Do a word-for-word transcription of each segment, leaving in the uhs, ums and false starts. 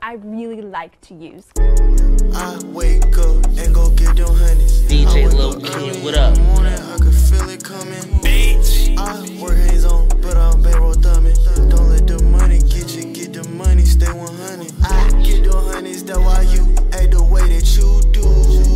I really like to use. I wake up and go get them honeys. D J Lil King, what up? Morning, I can feel it coming. Bitch. I work hands on, but I'm bankroll thumbing. Don't let the money get you, get the money, stay one hundred. I get them honeys, that's why you act the way that you do.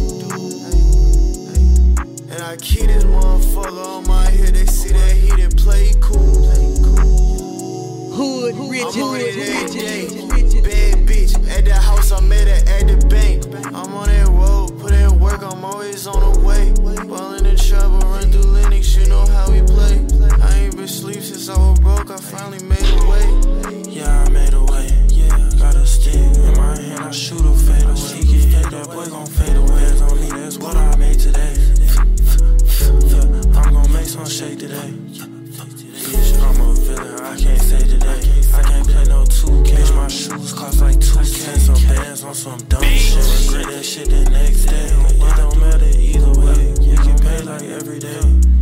And I keep this motherfucker on my head, they see that he done play cool. Hood, rich, I'm on it rich, every rich, day. Bad bitch, at the house, I met her at the bank. I'm on that road, put in work, I'm always on the way. Ballin' in trouble, run through Linux, you know how we play. I ain't been asleep since I was broke, I finally made a way. Yeah, I made a way, yeah. Got a stick in my hand, I shoot a fade away. He get hit, that boy gon' fade away. That's on me, that's what I made today. I'm gon' make some shake today. Bitch, I'm a villain, I can't say today. I can't play no two K. Bitch, my shoes cost like two K. Some bands on some dumb shit. Regret that shit the next day. It don't matter either way. You can pay like every day.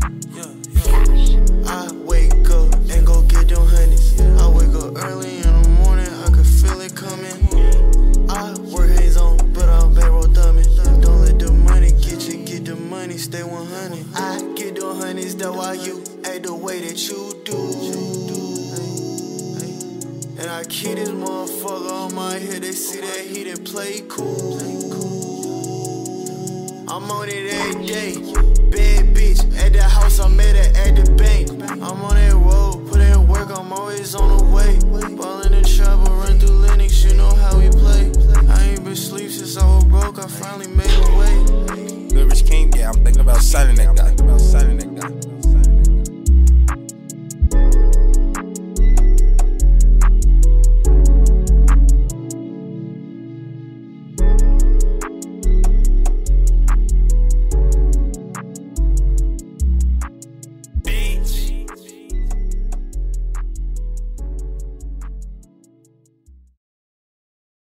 I wake up and go get them honeys. I wake up early in the morning, I can feel it coming. I work hands on, but I'm bankroll thumbing. Don't let the money get you, get the money, stay one hundred. I get them honeys, that's why you act the way that you do. And I keep this motherfucker on my head, they see that he done play cool. I'm on it every day. Bad bitch, at the house, I met her at the bank. I'm on that road, put in work, I'm always on the way. Ballin' in trouble, run through